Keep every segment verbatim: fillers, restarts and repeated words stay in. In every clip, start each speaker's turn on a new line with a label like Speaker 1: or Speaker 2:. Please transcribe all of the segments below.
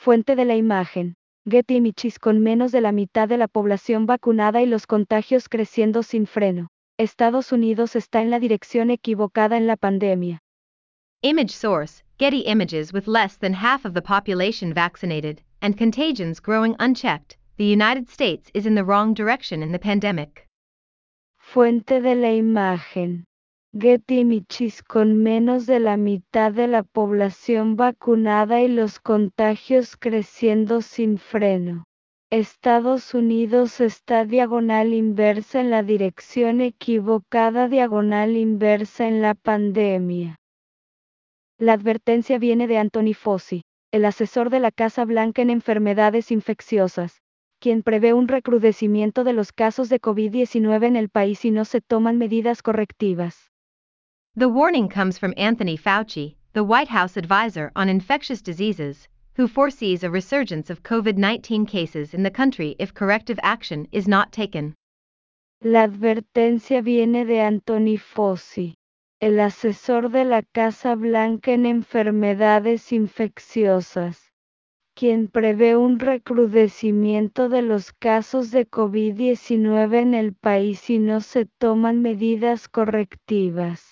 Speaker 1: Fuente de la imagen. Getty Images. Con menos de la mitad de la población vacunada y los contagios creciendo sin freno, Estados Unidos está en la dirección equivocada en la pandemia.
Speaker 2: Image source, Getty Images. With less than half of the population vaccinated, and contagions growing unchecked, the United States is in the wrong direction in the pandemic.
Speaker 1: Fuente de la imagen. Getty Images. Con menos de la mitad de la población vacunada y los contagios creciendo sin freno, Estados Unidos está diagonal inversa en la dirección equivocada diagonal inversa en la pandemia. La advertencia viene de Anthony Fauci, el asesor de la Casa Blanca en enfermedades infecciosas, quien prevé un recrudecimiento de los casos de COVID diecinueve en el país si no se toman medidas correctivas.
Speaker 2: The warning comes from Anthony Fauci, the White House advisor on infectious diseases, who foresees a resurgence of COVID nineteen cases in the country if corrective action is not taken.
Speaker 1: La advertencia viene de Anthony Fauci, el asesor de la Casa Blanca en enfermedades infecciosas, quien prevé un recrudecimiento de los casos de COVID diecinueve en el país si no se toman medidas correctivas.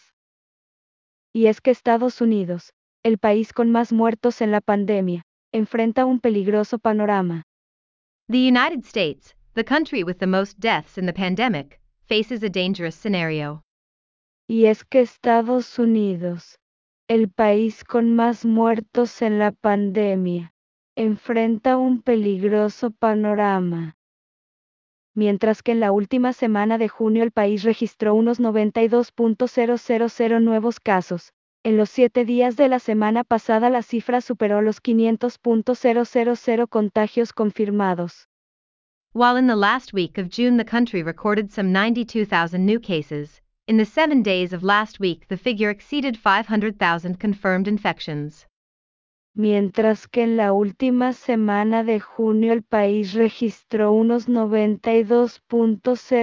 Speaker 1: Y es que Estados Unidos, el país con más muertos en la pandemia, enfrenta un peligroso panorama.
Speaker 2: The United States, the country with the most deaths in the pandemic, faces a dangerous scenario.
Speaker 1: Y es que Estados Unidos, el país con más muertos en la pandemia, enfrenta un peligroso panorama. Mientras que en la última semana de junio el país registró unos noventa y dos mil nuevos casos, en los siete días de la semana pasada la cifra superó los quinientos mil contagios confirmados.
Speaker 2: While in the last week of June the country recorded some ninety-two thousand new cases, in the seven days of last week the figure exceeded five hundred thousand confirmed infections.
Speaker 1: Mientras que en la última semana de junio el país registró unos noventa y dos mil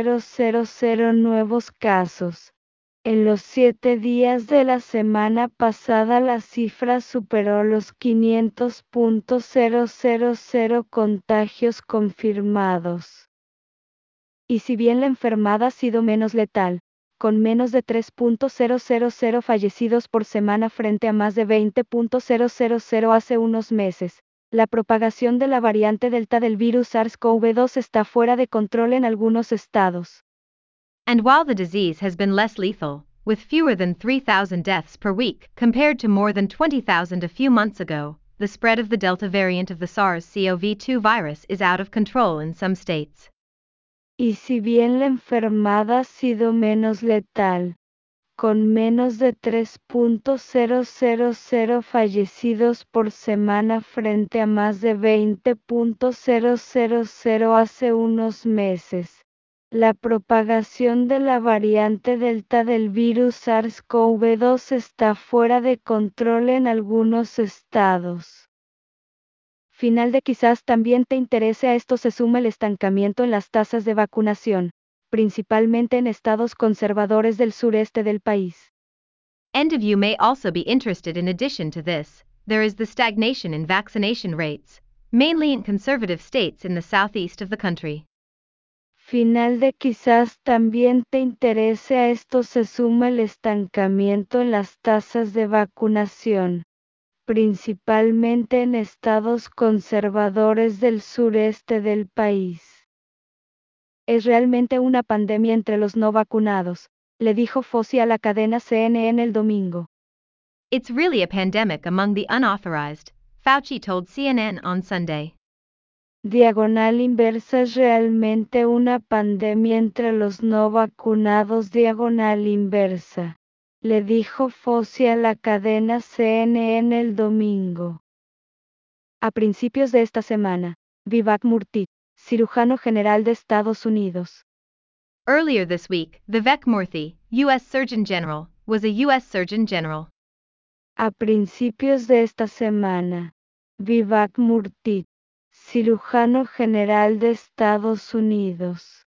Speaker 1: nuevos casos. En los siete días de la semana pasada la cifra superó los quinientos mil contagios confirmados. Y si bien la enfermedad ha sido menos letal, con menos de tres mil fallecidos por semana frente a más de veinte mil hace unos meses, la propagación de la variante Delta del virus SARS-CoV dos está fuera de control en algunos estados.
Speaker 2: And while the disease has been less lethal, with fewer than three thousand deaths per week compared to more than twenty thousand a few months ago, the spread of the Delta variant of the SARS-C o V two virus is out of control in some states.
Speaker 1: Y si bien la enfermedad ha sido menos letal, con menos de tres mil fallecidos por semana frente a más de veinte mil hace unos meses, la propagación de la variante Delta del virus SARS-CoV dos está fuera de control en algunos estados. Final de quizás también te interese a esto se suma el estancamiento en las tasas de vacunación, principalmente en estados conservadores del sureste del país.
Speaker 2: End of you may also be interested. In addition to this, there is the stagnation in vaccination rates, mainly in conservative states in the southeast of the country.
Speaker 1: Final de quizás también te interese a esto se suma el estancamiento en las tasas de vacunación, principalmente en estados conservadores del sureste del país. Es realmente una pandemia entre los no vacunados, le dijo Fauci a la cadena C N N el domingo.
Speaker 2: It's really a pandemic among the unauthorized, Fauci told C N N on Sunday.
Speaker 1: Diagonal inversa es realmente una pandemia entre los no vacunados. Diagonal inversa, le dijo Fauci a la cadena C N N el domingo. A principios de esta semana, Vivek Murthy, cirujano general de Estados Unidos.
Speaker 2: Earlier this week, Vivek Murthy, U S Surgeon General, was a U S Surgeon General.
Speaker 1: A principios de esta semana, Vivek Murthy, cirujano general de Estados Unidos.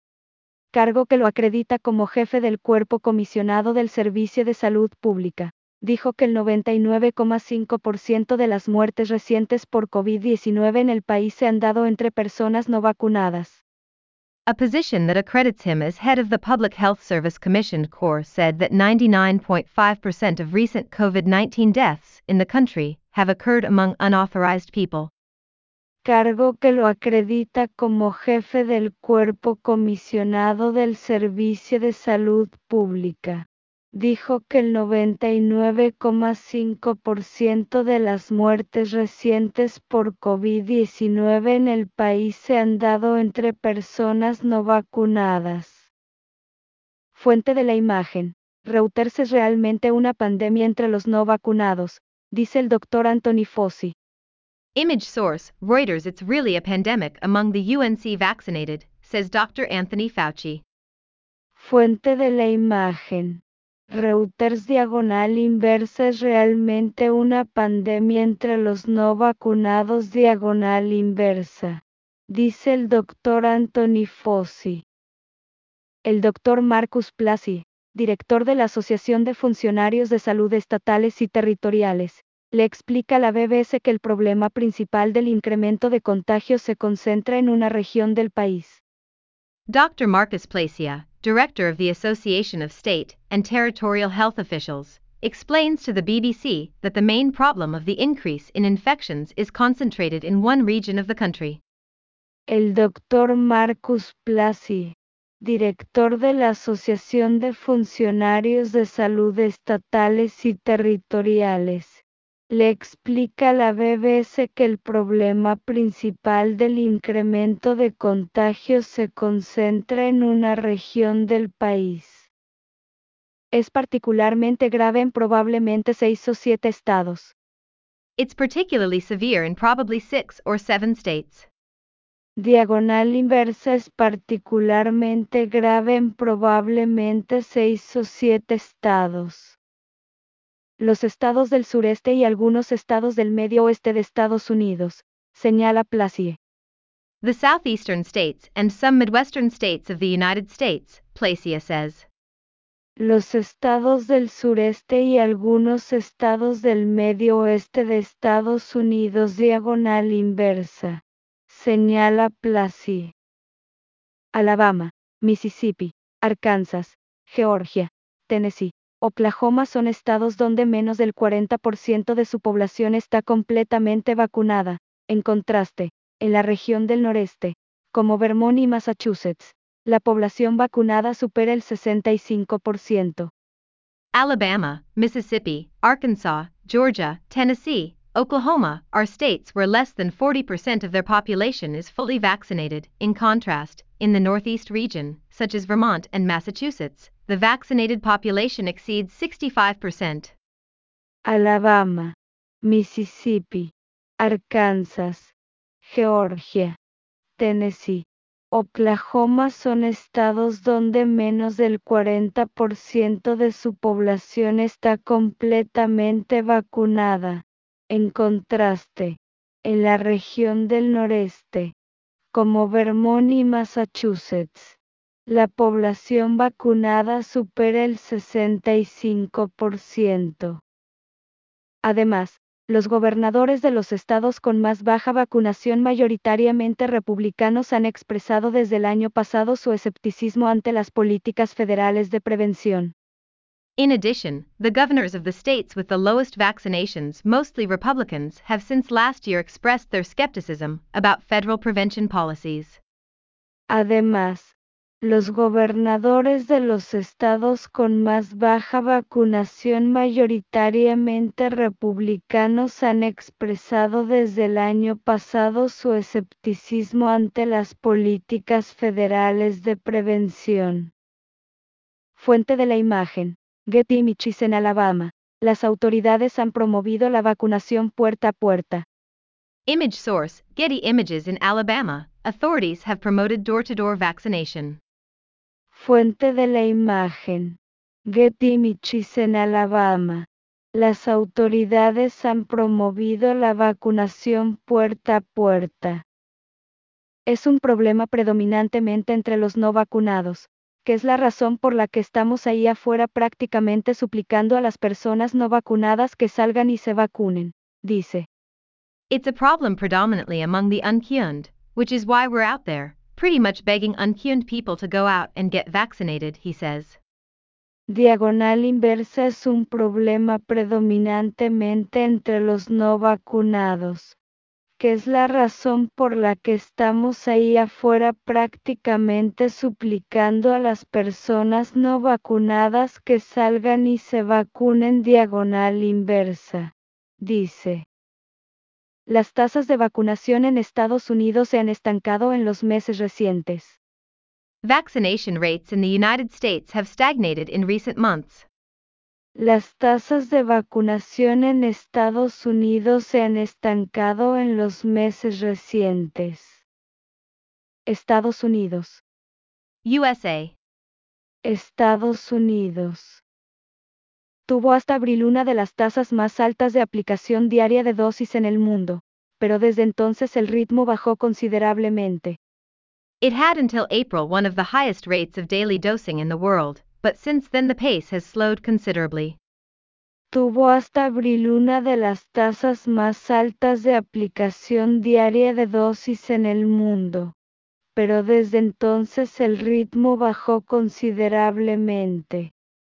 Speaker 1: Cargo que lo acredita como jefe del Cuerpo Comisionado del Servicio de Salud Pública, dijo que el noventa y nueve coma cinco por ciento de las muertes recientes por COVID diecinueve en el país se han dado entre personas no vacunadas.
Speaker 2: A position that accredits him as head of the Public Health Service Commission. C O R said that ninety-nine point five percent of recent COVID nineteen deaths in the country have occurred among unauthorized people.
Speaker 1: Cargo que lo acredita como jefe del Cuerpo Comisionado del Servicio de Salud Pública. Dijo que el noventa y nueve coma cinco por ciento de las muertes recientes por COVID diecinueve en el país se han dado entre personas no vacunadas. Fuente de la imagen. Reuters es realmente una pandemia entre los no vacunados, dice el doctor Anthony Fauci.
Speaker 2: Image source, Reuters. It's really a pandemic among the U N C vaccinated, says Doctor Anthony Fauci.
Speaker 1: Fuente de la imagen. Reuters diagonal inversa es realmente una pandemia entre los no vacunados diagonal inversa, dice el doctor Anthony Fauci. El doctor Marcus Plassi, director de la Asociación de Funcionarios de Salud Estatales y Territoriales, le explica a la B B S que el problema principal del incremento de contagios se concentra en una región del país.
Speaker 2: Doctor Marcus Plasia, director of the Association of State and Territorial Health Officials, explains to the B B C that the main problem of the increase in infections is concentrated in one region of the country.
Speaker 1: El doctor Marcus Plassi, director de la Asociación de Funcionarios de Salud Estatales y Territoriales, le explica a la B B S que el problema principal del incremento de contagios se concentra en una región del país. Es particularmente grave en probablemente seis o siete estados.
Speaker 2: It's particularly severe in probably six or seven states.
Speaker 1: Diagonal inversa es particularmente grave en probablemente seis o siete estados. Los estados del sureste y algunos estados del medio oeste de Estados Unidos, señala Plassi.
Speaker 2: The southeastern states and some midwestern states of the United States, Plasia says.
Speaker 1: Los estados del sureste y algunos estados del medio oeste de Estados Unidos diagonal inversa, señala Plassi. Alabama, Mississippi, Arkansas, Georgia, Tennessee, Oklahoma son estados donde menos del cuarenta por ciento de su población está completamente vacunada. En contraste, en la región del noreste, como Vermont y Massachusetts, la población vacunada supera el sesenta y cinco por ciento.
Speaker 2: Alabama, Mississippi, Arkansas, Georgia, Tennessee, Oklahoma are states where less than forty percent of their population is fully vaccinated. In contrast, in the Northeast region, such as Vermont and Massachusetts, the vaccinated population exceeds sixty-five percent.
Speaker 1: Alabama, Mississippi, Arkansas, Georgia, Tennessee, Oklahoma son estados donde menos del cuarenta por ciento de su población está completamente vacunada. En contraste, en la región del noreste, como Vermont y Massachusetts, la población vacunada supera el sesenta y cinco por ciento. Además, los gobernadores de los estados con más baja vacunación mayoritariamente republicanos han expresado desde el año pasado su escepticismo ante las políticas federales de prevención.
Speaker 2: In addition, the governors of the states with the lowest vaccinations, mostly Republicans, have since last year expressed their skepticism about federal prevention policies.
Speaker 1: Además, los gobernadores de los estados con más baja vacunación mayoritariamente republicanos han expresado desde el año pasado su escepticismo ante las políticas federales de prevención. Fuente de la imagen. Getty Images. En Alabama, las autoridades han promovido la vacunación puerta a puerta.
Speaker 2: Image source, Getty Images. In Alabama, authorities have promoted door-to-door vaccination.
Speaker 1: Fuente de la imagen. Getty Images. En Alabama, las autoridades han promovido la vacunación puerta a puerta. Es un problema predominantemente entre los no vacunados, que es la razón por la que estamos ahí afuera prácticamente suplicando a las personas no vacunadas que salgan y se vacunen, dice.
Speaker 2: It's a problem predominantly among the unvaccinated, which is why we're out there, pretty much begging unvaccinated people to go out and get vaccinated, he says.
Speaker 1: Diagonal inversa es un problema predominantemente entre los no vacunados, que es la razón por la que estamos ahí afuera prácticamente suplicando a las personas no vacunadas que salgan y se vacunen. Diagonal inversa, dice. Las tasas de vacunación en Estados Unidos se han estancado en los meses recientes.
Speaker 2: Vaccination rates in the United States have stagnated in recent months.
Speaker 1: Las tasas de vacunación en Estados Unidos se han estancado en los meses recientes. Estados Unidos.
Speaker 2: U S A.
Speaker 1: Estados Unidos. Tuvo hasta abril una de las tasas más altas de aplicación diaria de dosis en el mundo, pero desde entonces el ritmo bajó considerablemente.
Speaker 2: It had until April one of the highest rates of daily dosing in the world, but since then the pace has slowed considerably.
Speaker 1: Tuvo hasta abril una de las tasas más altas de aplicación diaria de dosis en el mundo, pero desde entonces el ritmo bajó considerablemente.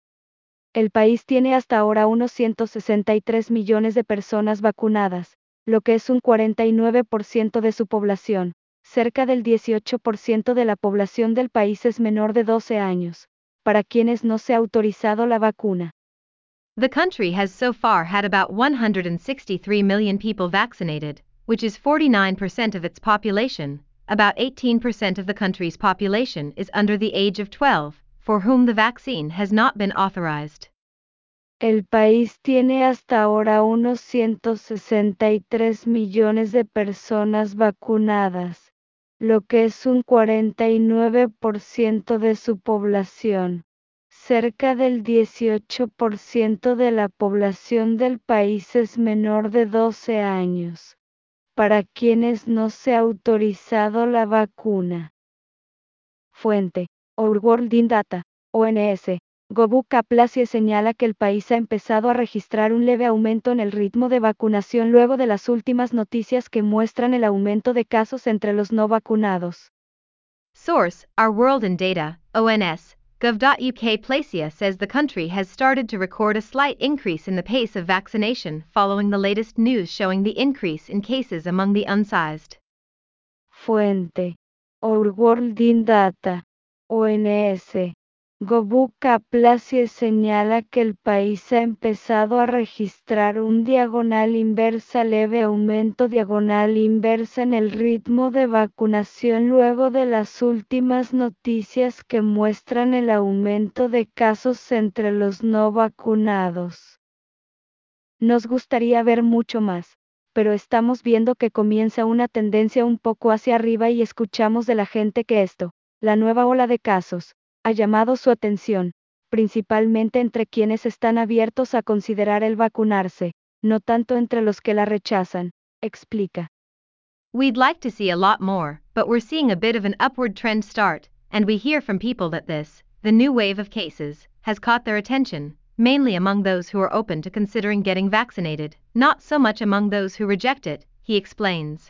Speaker 1: El país tiene hasta ahora unos ciento sesenta y tres millones de personas vacunadas, lo que es un cuarenta y nueve por ciento de su población. Cerca del dieciocho por ciento de la población del país es menor de doce años, para quienes no se ha autorizado la vacuna.
Speaker 2: The country has so far had about one hundred sixty-three million people vaccinated, which is forty-nine percent of its population. About eighteen percent of the country's population is under the age of twelve, for whom the vaccine has not been authorized.
Speaker 1: El país tiene hasta ahora unos ciento sesenta y tres millones de personas vacunadas, lo que es un cuarenta y nueve por ciento de su población. Cerca del dieciocho por ciento de la población del país es menor de doce años, para quienes no se ha autorizado la vacuna. Fuente: Our World in Data, O N S. Gobukaplasie señala que el país ha empezado a registrar un leve aumento en el ritmo de vacunación luego de las últimas noticias que muestran el aumento de casos entre los no vacunados.
Speaker 2: Source: Our World in Data, O N S. Gov.uk. Placia says the country has started to record a slight increase in the pace of vaccination following the latest news showing the increase in cases among the unsized.
Speaker 1: Fuente: Our World in Data, O N S. Gobukaplasie señala que el país ha empezado a registrar un diagonal inversa leve aumento diagonal inversa en el ritmo de vacunación luego de las últimas noticias que muestran el aumento de casos entre los no vacunados. Nos gustaría ver mucho más, pero estamos viendo que comienza una tendencia un poco hacia arriba y escuchamos de la gente que esto, la nueva ola de casos, ha llamado su atención, principalmente entre quienes están abiertos a considerar el vacunarse, no tanto entre los que la rechazan, explica.
Speaker 2: We'd like to see a lot more, but we're seeing a bit of an upward trend start, and we hear from people that this, the new wave of cases, has caught their attention, mainly among those who are open to considering getting vaccinated, not so much among those who reject it, he explains.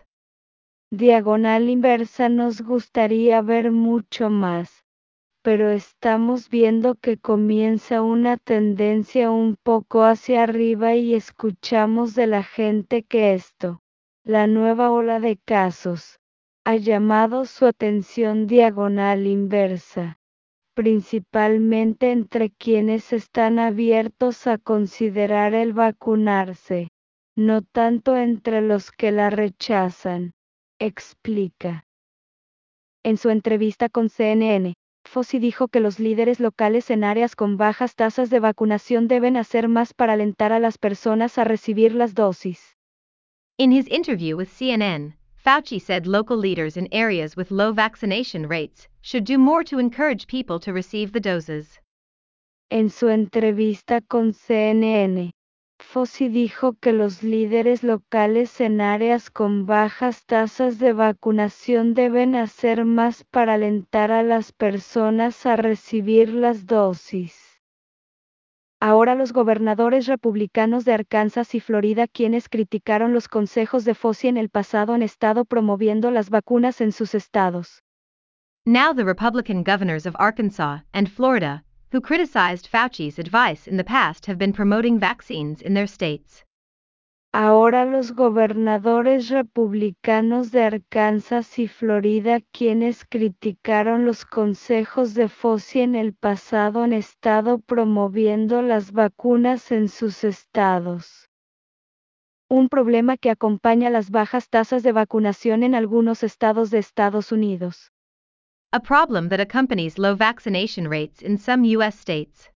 Speaker 1: Diagonal inversa nos gustaría ver mucho más, pero estamos viendo que comienza una tendencia un poco hacia arriba y escuchamos de la gente que esto, la nueva ola de casos, ha llamado su atención diagonal inversa, principalmente entre quienes están abiertos a considerar el vacunarse, no tanto entre los que la rechazan, explica. En su entrevista con C N N, Fauci dijo que los líderes locales en áreas con bajas tasas de vacunación deben hacer más para alentar a las personas a recibir las dosis.
Speaker 2: In his interview with C N N, Fauci said local leaders in areas with low vaccination rates should do more to encourage people to receive the doses.
Speaker 1: En su entrevista con C N N, Fauci dijo que los líderes locales en áreas con bajas tasas de vacunación deben hacer más para alentar a las personas a recibir las dosis. Ahora los gobernadores republicanos de Arkansas y Florida, quienes criticaron los consejos de Fauci en el pasado, han estado promoviendo las vacunas en sus estados.
Speaker 2: Now the Republican governors of Arkansas and Florida, who criticized Fauci's advice in the past, have been promoting vaccines in their states.
Speaker 1: Ahora los gobernadores republicanos de Arkansas y Florida, quienes criticaron los consejos de Fauci en el pasado, han estado promoviendo las vacunas en sus estados. Un problema que acompaña las bajas tasas de vacunación en algunos estados de Estados Unidos.
Speaker 2: A problem that accompanies low vaccination rates in some U S states.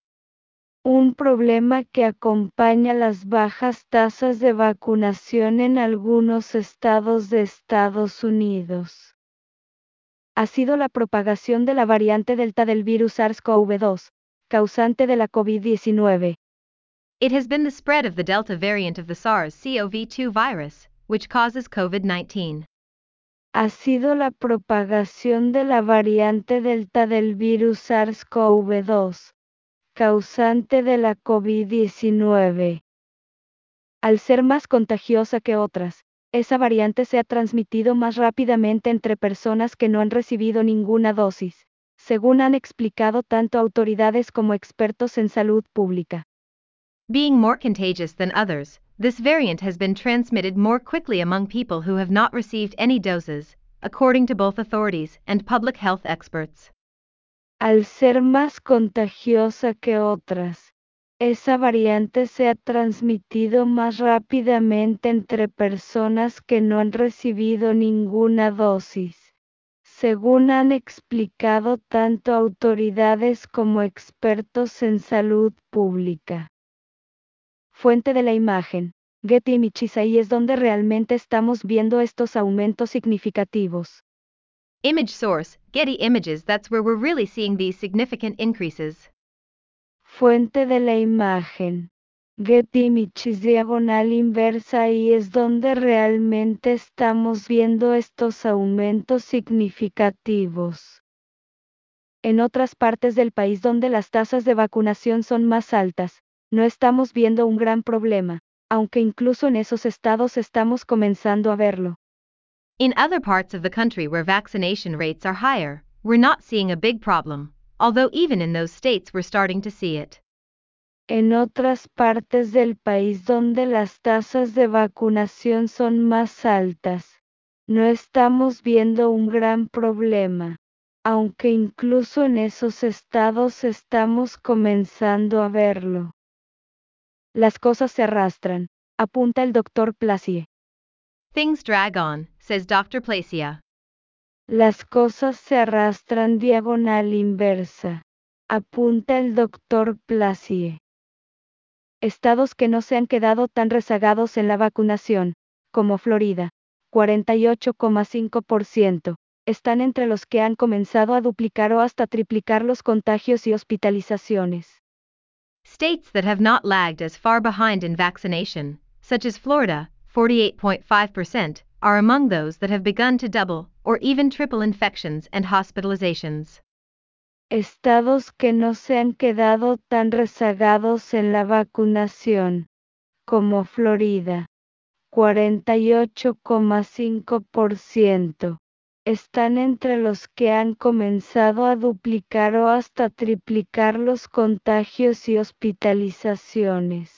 Speaker 1: Un problema que acompaña las bajas tasas de vacunación en algunos estados de Estados Unidos. Ha sido la propagación de la variante Delta del virus SARS-CoV dos, causante de la COVID diecinueve.
Speaker 2: It has been the spread of the Delta variant of the SARS-C o V two virus, which causes COVID nineteen.
Speaker 1: Ha sido la propagación de la variante Delta del virus SARS-CoV dos, causante de la COVID diecinueve. Al ser más contagiosa que otras, esa variante se ha transmitido más rápidamente entre personas que no han recibido ninguna dosis, según han explicado tanto autoridades como expertos en salud pública.
Speaker 2: Being more contagious than others, this variant has been transmitted more quickly among people who have not received any doses, according to both authorities and public health experts.
Speaker 1: Al ser más contagiosa que otras, esa variante se ha transmitido más rápidamente entre personas que no han recibido ninguna dosis, según han explicado tanto autoridades como expertos en salud pública. Fuente de la imagen: Getty Images. Ahí es donde realmente estamos viendo estos aumentos significativos.
Speaker 2: Image source: Getty Images. That's where we're really seeing these significant increases.
Speaker 1: Fuente de la imagen: Getty Images diagonal inversa. Ahí es donde realmente estamos viendo estos aumentos significativos. En otras partes del país donde las tasas de vacunación son más altas, no estamos viendo un gran problema, aunque incluso en esos estados estamos comenzando a verlo.
Speaker 2: In other parts of the country where vaccination rates are higher, we're not seeing a big problem, although even in those states we're starting to see it.
Speaker 1: En otras partes del país donde las tasas de vacunación son más altas, no estamos viendo un gran problema, aunque incluso en esos estados estamos comenzando a verlo. Las cosas se arrastran, apunta el doctor Placie.
Speaker 2: Things drag on, says doctor Placia.
Speaker 1: Las cosas se arrastran diagonal inversa, apunta el doctor Placie. Estados que no se han quedado tan rezagados en la vacunación, como Florida, cuarenta y ocho coma cinco por ciento, están entre los que han comenzado a duplicar o hasta triplicar los contagios y hospitalizaciones.
Speaker 2: States that have not lagged as far behind in vaccination, such as Florida, forty-eight point five percent, are among those that have begun to double or even triple infections and hospitalizations.
Speaker 1: Estados que no se han quedado tan rezagados en la vacunación, como Florida, cuarenta y ocho coma cinco por ciento, están entre los que han comenzado a duplicar o hasta triplicar los contagios y hospitalizaciones.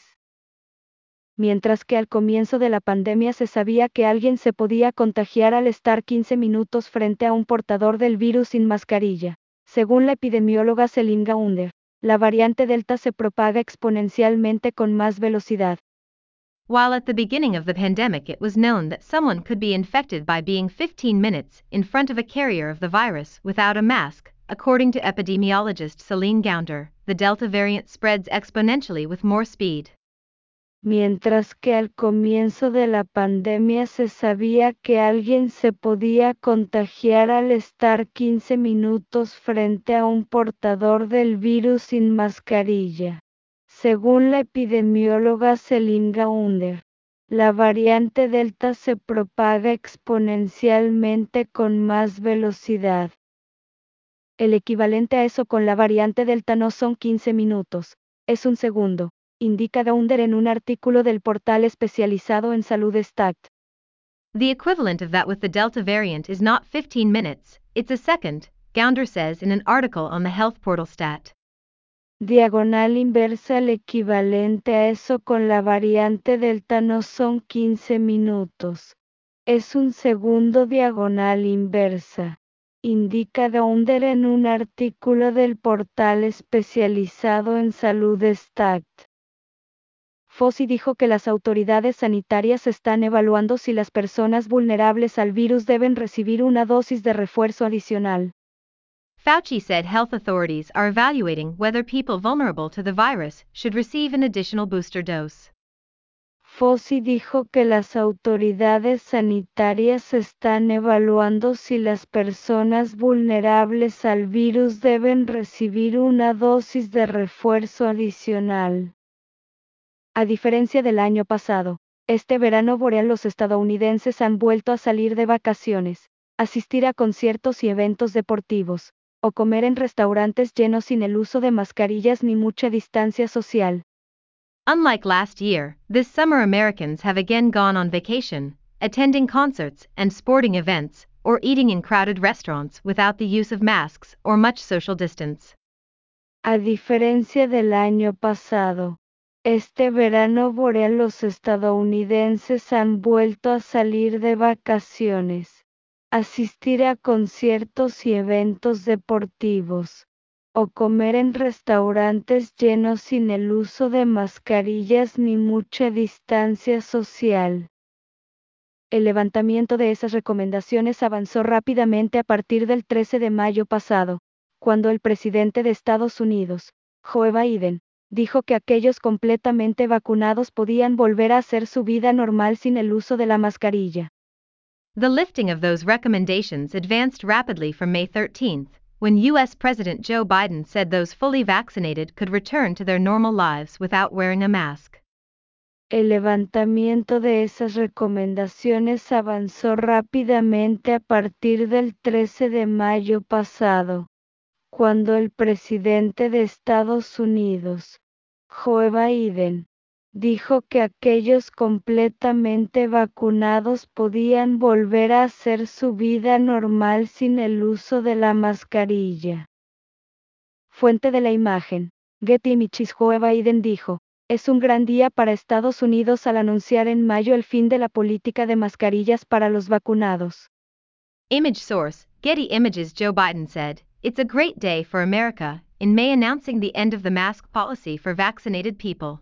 Speaker 1: Mientras que al comienzo de la pandemia se sabía que alguien se podía contagiar al estar quince minutos frente a un portador del virus sin mascarilla. Según la epidemióloga Celine Gaunder, la variante Delta se propaga exponencialmente con más velocidad.
Speaker 2: While at the beginning of the pandemic it was known that someone could be infected by being fifteen minutes in front of a carrier of the virus without a mask, according to epidemiologist Celine Gaunder, the Delta variant spreads exponentially with more speed.
Speaker 1: Mientras que al comienzo de la pandemia se sabía que alguien se podía contagiar al estar quince minutos frente a un portador del virus sin mascarilla. Según la epidemióloga Celine Gaunder, la variante Delta se propaga exponencialmente con más velocidad. El equivalente a eso con la variante Delta no son quince minutos, es un segundo, indica Gaunder en un artículo del portal especializado en salud Stat.
Speaker 2: The equivalent of that with the Delta variant is not fifteen minutes, it's a second, Gaunder says in an article on the health portal Stat.
Speaker 1: Diagonal inversa. El equivalente a eso con la variante Delta no son quince minutos, es un segundo. Diagonal inversa, indica Gaunder en un artículo del portal especializado en salud Stat. Fauci dijo que las autoridades sanitarias están evaluando si las personas vulnerables al virus deben recibir una dosis de refuerzo adicional.
Speaker 2: Fauci said health authorities are evaluating whether people vulnerable to the virus should receive an additional booster dose.
Speaker 1: Fauci dijo que las autoridades sanitarias están evaluando si las personas vulnerables al virus deben recibir una dosis de refuerzo adicional. A diferencia del año pasado, este verano boreal los estadounidenses han vuelto a salir de vacaciones, asistir a conciertos y eventos deportivos, o comer en restaurantes llenos sin el uso de mascarillas ni mucha distancia social.
Speaker 2: Unlike last year, this summer Americans have again gone on vacation, attending concerts and sporting events, or eating in crowded restaurants without the use of masks or much social distance.
Speaker 1: A diferencia del año pasado, este verano boreal los estadounidenses han vuelto a salir de vacaciones, asistir a conciertos y eventos deportivos, o comer en restaurantes llenos sin el uso de mascarillas ni mucha distancia social. El levantamiento de esas recomendaciones avanzó rápidamente a partir del trece de mayo pasado, cuando el presidente de Estados Unidos, Joe Biden, dijo que aquellos completamente vacunados podían volver a hacer su vida normal sin el uso de la mascarilla.
Speaker 2: The lifting of those recommendations advanced rapidly from May thirteenth, when U S President Joe Biden said those fully vaccinated could return to their normal lives without wearing a mask.
Speaker 1: El levantamiento de esas recomendaciones avanzó rápidamente a partir del trece de mayo pasado, cuando el presidente de Estados Unidos, Joe Biden, dijo que aquellos completamente vacunados podían volver a hacer su vida normal sin el uso de la mascarilla. Fuente de la imagen, Getty Images. Joe Biden dijo, es un gran día para Estados Unidos al anunciar en mayo el fin de la política de mascarillas para los vacunados.
Speaker 2: Image source, Getty Images. Joe Biden said, it's a great day for America, in May announcing the end of the mask policy for vaccinated people.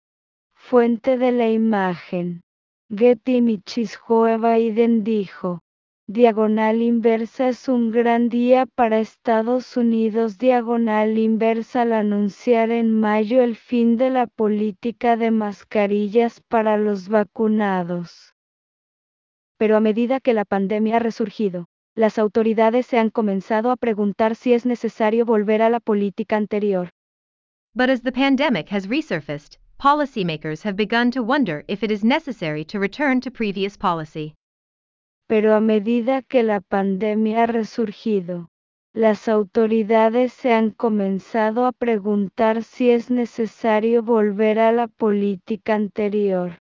Speaker 1: Fuente de la imagen, Getty Images. Joe Biden dijo, diagonal inversa es un gran día para Estados Unidos. Diagonal inversa al anunciar en mayo el fin de la política de mascarillas para los vacunados. Pero a medida que la pandemia ha resurgido, las autoridades se han comenzado a preguntar si es necesario volver a la política anterior.
Speaker 2: But as the pandemic has resurfaced, policymakers have begun to wonder if it is necessary to return to previous policy.
Speaker 1: Pero a medida que la pandemia ha resurgido, las autoridades se han comenzado a preguntar si es necesario volver a la política anterior.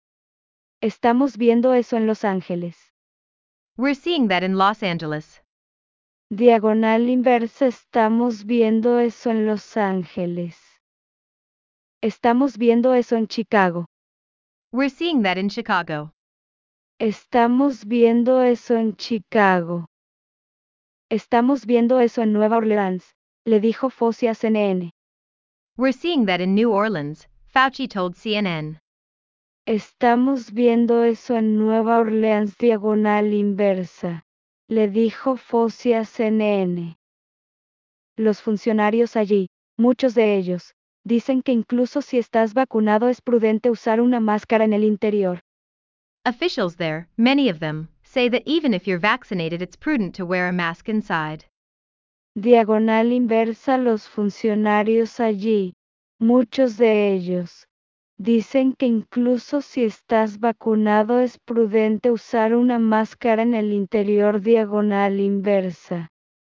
Speaker 1: Estamos viendo eso en Los Ángeles.
Speaker 2: We're seeing that in Los Angeles.
Speaker 1: Diagonal inversa. Estamos viendo eso en Los Ángeles. Estamos viendo eso en Chicago.
Speaker 2: We're seeing that in Chicago.
Speaker 1: Estamos viendo eso en Chicago. Estamos viendo eso en Nueva Orleans, le dijo Fauci a C N N.
Speaker 2: We're seeing that in New Orleans, Fauci told C N N.
Speaker 1: Estamos viendo eso en Nueva Orleans. Diagonal inversa, le dijo Fauci a C N N. Los funcionarios allí, muchos de ellos, dicen que incluso si estás vacunado es prudente usar una máscara en el interior.
Speaker 2: Officials there, many of them, say that even if you're vaccinated it's prudent to wear a mask inside.
Speaker 1: Diagonal inversa. Los funcionarios allí, Muchos de ellos dicen que incluso si estás vacunado es prudente usar una máscara en el interior diagonal inversa.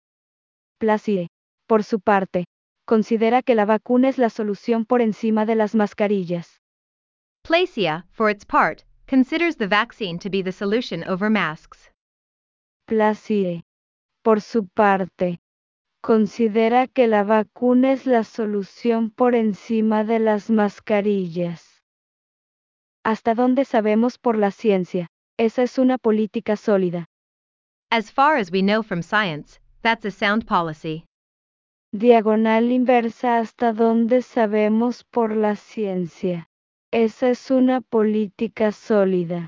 Speaker 1: Placide, por su parte, considera que la vacuna es la solución por encima de las mascarillas.
Speaker 2: Placia, for its part, considers the vaccine to be the solution over masks.
Speaker 1: Placide, por su parte, considera que la vacuna es la solución por encima de las mascarillas. ¿Hasta dónde sabemos por la ciencia? Esa es una política sólida.
Speaker 2: As far as we know from science, that's a sound policy.
Speaker 1: Diagonal inversa. ¿Hasta dónde sabemos por la ciencia? Esa es una política sólida.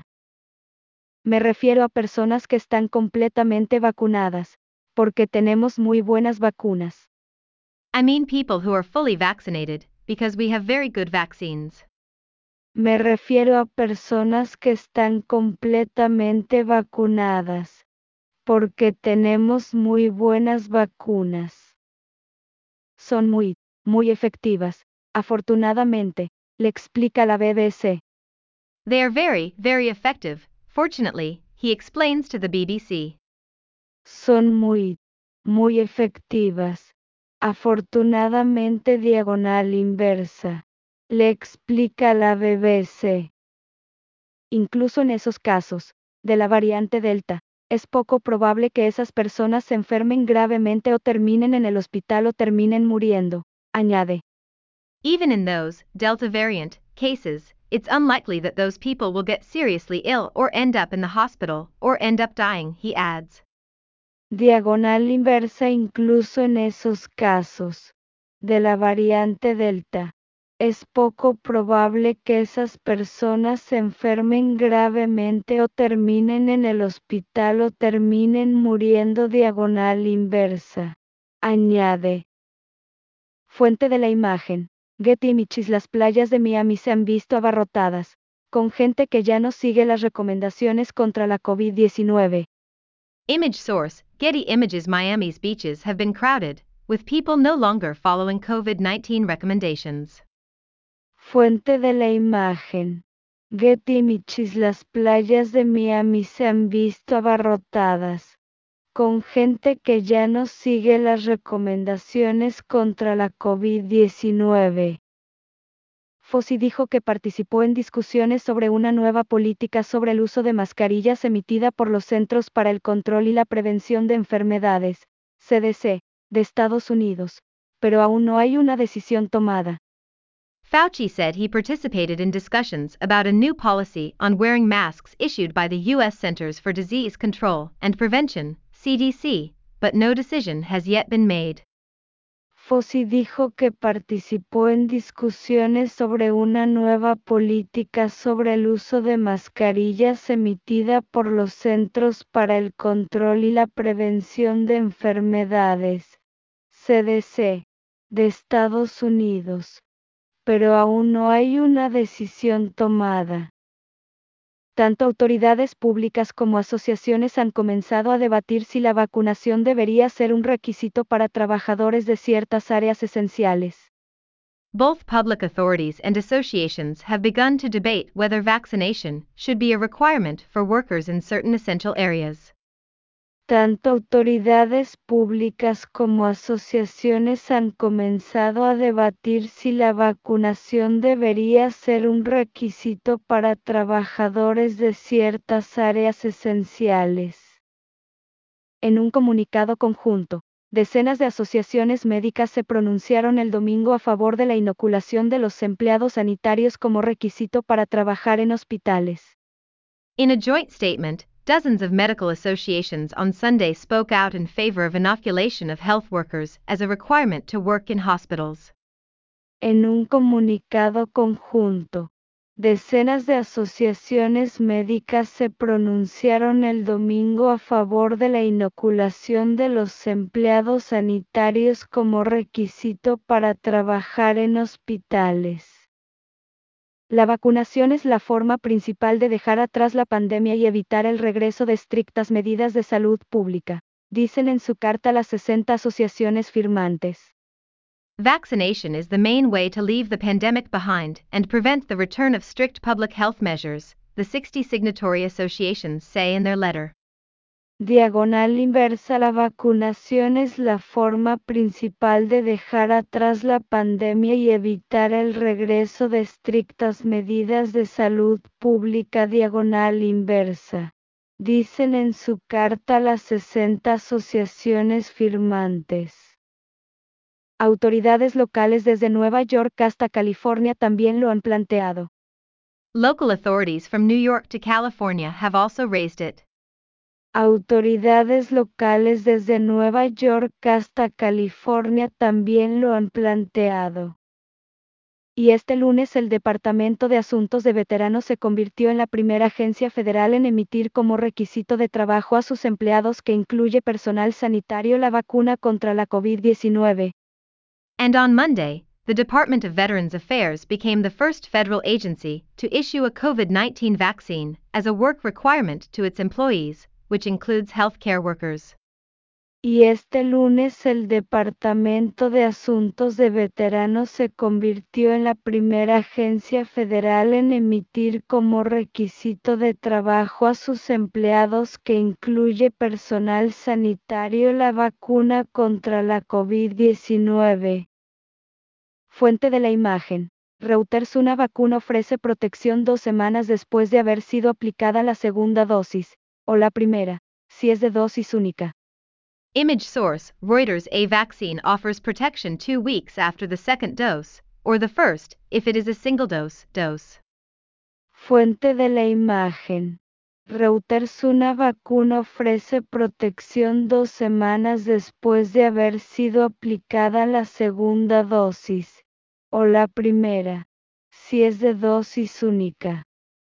Speaker 1: Me refiero a personas que están completamente vacunadas, porque tenemos muy buenas vacunas.
Speaker 2: I mean people who are fully vaccinated, because we have very good vaccines.
Speaker 1: Me refiero a personas que están completamente vacunadas, porque tenemos muy buenas vacunas. Son muy, muy efectivas, afortunadamente, le explica la B B C.
Speaker 2: They are very, very effective, fortunately, he explains to the B B C.
Speaker 1: Son muy, muy efectivas, afortunadamente diagonal inversa, le explica la B B C. Incluso en esos casos, de la variante Delta, es poco probable que esas personas se enfermen gravemente o terminen en el hospital o terminen muriendo, añade.
Speaker 2: Even in those Delta variant cases, it's unlikely that those people will get seriously ill or end up in the hospital or end up dying, he adds.
Speaker 1: Diagonal inversa. Incluso en esos casos, de la variante Delta, es poco probable que esas personas se enfermen gravemente o terminen en el hospital o terminen muriendo. Diagonal inversa, añade. Fuente de la imagen. Getty Images. Las playas de Miami se han visto abarrotadas, con gente que ya no sigue las recomendaciones contra la COVID diecinueve.
Speaker 2: Image source, Getty Images. Miami's beaches have been crowded, with people no longer following COVID nineteen recommendations.
Speaker 1: Fuente de la imagen. Getty Images. Las playas de Miami se han visto abarrotadas, con gente que ya no sigue las recomendaciones contra la COVID diecinueve. Fauci dijo que participó en discusiones sobre una nueva política sobre el uso de mascarillas emitida por los Centros para el Control y la Prevención de Enfermedades, C D C, de Estados Unidos, pero aún no hay una decisión tomada.
Speaker 2: Fauci said he participated in discussions about a new policy on wearing masks issued by the U S Centers for Disease Control and Prevention, C D C, but no decision has yet been made.
Speaker 1: Fauci dijo que participó en discusiones sobre una nueva política sobre el uso de mascarillas emitida por los Centros para el Control y la Prevención de Enfermedades, C D C, de Estados Unidos, pero aún no hay una decisión tomada. Tanto autoridades públicas como asociaciones han comenzado a debatir si la vacunación debería ser un requisito para trabajadores de ciertas áreas esenciales.
Speaker 2: Both public authorities and associations have begun to debate whether vaccination should be a requirement for workers in certain essential areas.
Speaker 1: Tanto autoridades públicas como asociaciones han comenzado a debatir si la vacunación debería ser un requisito para trabajadores de ciertas áreas esenciales. En un comunicado conjunto, decenas de asociaciones médicas se pronunciaron el domingo a favor de la inoculación de los empleados sanitarios como requisito para trabajar en hospitales.
Speaker 2: In a joint statement, dozens of medical associations on Sunday spoke out in favor of inoculation of health workers as a requirement to work in hospitals.
Speaker 1: En un comunicado conjunto, decenas de asociaciones médicas se pronunciaron el domingo a favor de la inoculación de los empleados sanitarios como requisito para trabajar en hospitales. La vacunación es la forma principal de dejar atrás la pandemia y evitar el regreso de estrictas medidas de salud pública, dicen en su carta las sesenta asociaciones firmantes.
Speaker 2: Vaccination is the main way to leave the pandemic behind and prevent the return of strict public health measures, the sixty signatory associations say in their letter.
Speaker 1: Diagonal inversa. La vacunación es la forma principal de dejar atrás la pandemia y evitar el regreso de estrictas medidas de salud pública. Diagonal inversa. Dicen en su carta las sesenta asociaciones firmantes. Autoridades locales desde Nueva York hasta California también lo han planteado.
Speaker 2: Local authorities from New York to California have also raised it.
Speaker 1: Autoridades locales desde Nueva York hasta California también lo han planteado. Y este lunes el Departamento de Asuntos de Veteranos se convirtió en la primera agencia federal en emitir como requisito de trabajo a sus empleados que incluye personal sanitario la vacuna contra la COVID diecinueve.
Speaker 2: And on Monday, the Department of Veterans Affairs became the first federal agency to issue a COVID nineteen vaccine as a work requirement to its employees, which includes healthcare workers.
Speaker 1: Y este lunes el Departamento de Asuntos de Veteranos se convirtió en la primera agencia federal en emitir como requisito de trabajo a sus empleados que incluye personal sanitario la vacuna contra la COVID diecinueve. Fuente de la imagen. Reuters. Una vacuna ofrece protección dos semanas después de haber sido aplicada la segunda dosis, o la primera, si es de dosis única.
Speaker 2: Image source, Reuters. A vaccine offers protection two weeks after the second dose, or the first, if it is a single dose, dose.
Speaker 1: Fuente de la imagen. Reuters. Una vacuna ofrece protección dos semanas después de haber sido aplicada la segunda dosis, o la primera, si es de dosis única.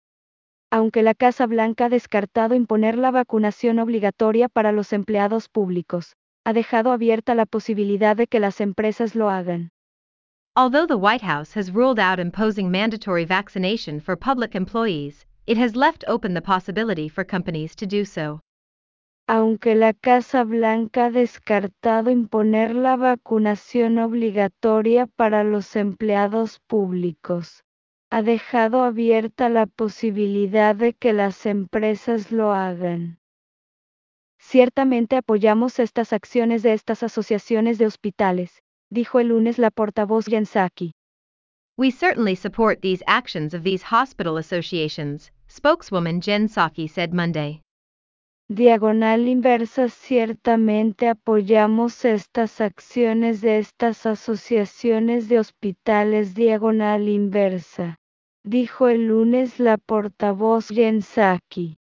Speaker 1: Aunque la Casa Blanca ha descartado imponer la vacunación obligatoria para los empleados públicos, ha dejado abierta la posibilidad de que las empresas lo hagan.
Speaker 2: Although the White House has ruled out imposing mandatory vaccination for public employees, it has left open the possibility for companies to do so.
Speaker 1: Aunque la Casa Blanca ha descartado imponer la vacunación obligatoria para los empleados públicos, ha dejado abierta la posibilidad de que las empresas lo hagan. Ciertamente apoyamos estas acciones de estas asociaciones de hospitales, dijo el lunes la portavoz Jen Psaki.
Speaker 2: We certainly support these actions of these hospital associations, spokeswoman Jen Psaki said Monday.
Speaker 1: Diagonal inversa. Ciertamente apoyamos estas acciones de estas asociaciones de hospitales. Diagonal inversa, dijo el lunes la portavoz Jen Psaki.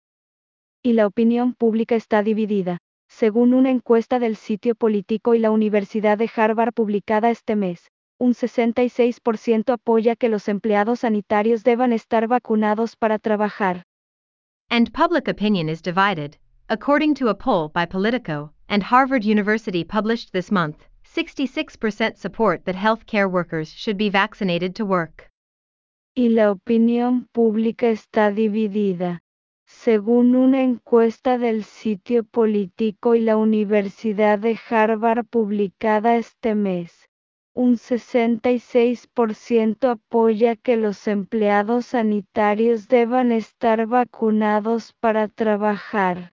Speaker 1: Y la opinión pública está dividida, según una encuesta del sitio Político y la Universidad de Harvard publicada este mes. Un sesenta y seis por ciento apoya que los empleados sanitarios deban estar vacunados para trabajar.
Speaker 2: And public opinion is divided. According to a poll by Politico and Harvard University published this month, sixty-six percent support that healthcare workers should be vaccinated to work.
Speaker 1: Y la opinión pública está dividida, según una encuesta del sitio Político y la Universidad de Harvard publicada este mes. Un sesenta y seis por ciento apoya que los empleados sanitarios deban estar vacunados para trabajar.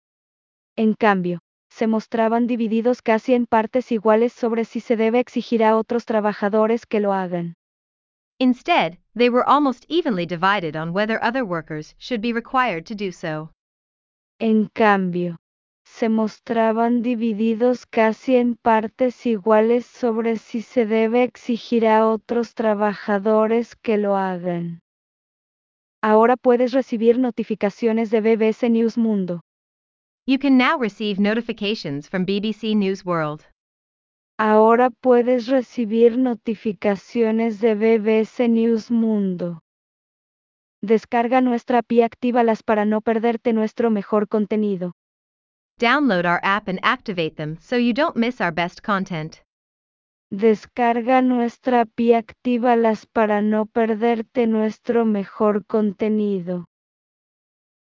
Speaker 1: En cambio, se mostraban divididos casi en partes iguales sobre si se debe exigir a otros trabajadores que lo hagan.
Speaker 2: Instead, they were almost evenly divided on whether other workers should be required to do so.
Speaker 1: En cambio, se mostraban divididos casi en partes iguales sobre si se debe exigir a otros trabajadores que lo hagan. Ahora puedes recibir notificaciones de B B C News Mundo.
Speaker 2: You can now receive notifications from B B C News World.
Speaker 1: Ahora puedes recibir notificaciones de B B C News Mundo. Descarga nuestra app y actívalas para no perderte nuestro mejor contenido.
Speaker 2: Download our app and activate them so you don't miss our best content.
Speaker 1: Descarga nuestra app y actívalas para no perderte nuestro mejor contenido.